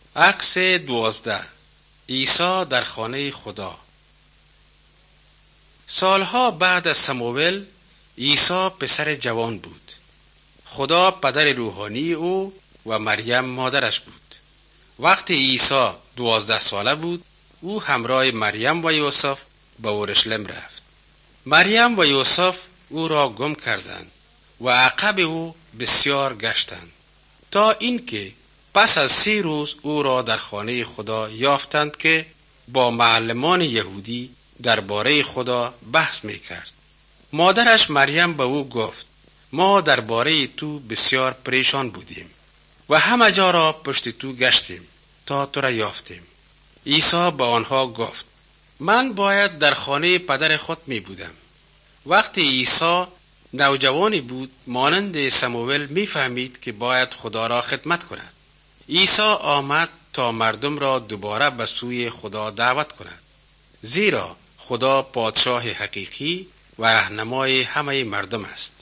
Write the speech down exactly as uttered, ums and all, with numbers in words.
عکس دوازده. عیسی در خانه خدا. سالها بعد از سموئل، عیسی پسر جوان بود. خدا پدر روحانی او و مریم مادرش بود. وقتی عیسی دوازده ساله بود، او همراه مریم و یوسف به اورشلیم رفت. مریم و یوسف او را گم کردند و عقب او بسیار گشتند، تا اینکه پس از سی روز او را در خانه خدا یافتند که با معلمان یهودی درباره خدا بحث میکرد. مادرش مریم به او گفت: ما درباره تو بسیار پریشان بودیم و همه جا را پشت تو گشتیم تا تو را یافتیم. عیسی به آنها گفت: من باید در خانه پدر خود می بودم. وقتی عیسی نوجوانی بود، مانند سموئل می فهمید که باید خدا را خدمت کند. عیسی آمد تا مردم را دوباره به سوی خدا دعوت کند، زیرا خدا پادشاه حقیقی و راهنمای همه مردم است.